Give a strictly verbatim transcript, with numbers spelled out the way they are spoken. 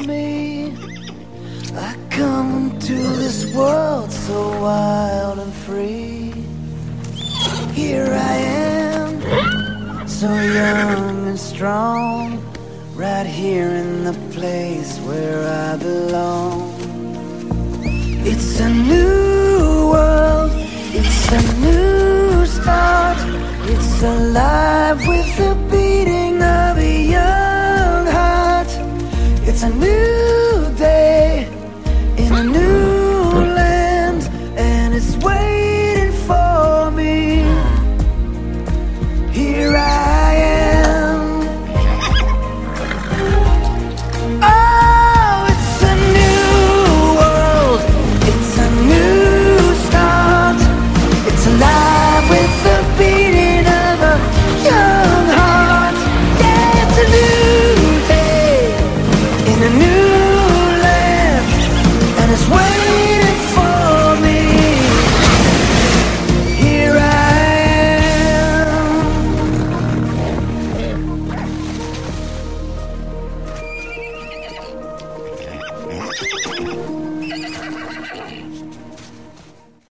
me. I come to this world so wild and free. Here I am, so young and strong, right here in the place where I belong. It's a new world, it's a new start. It's alive with the beating of a young heart. It's a new day in a new land, and it's waiting for me. Here I am. Oh, it's a new world, it's a new start. It's alive with the beating of a young heart. Yeah, it's a new day in a new land, and it's waiting for me. Here I am.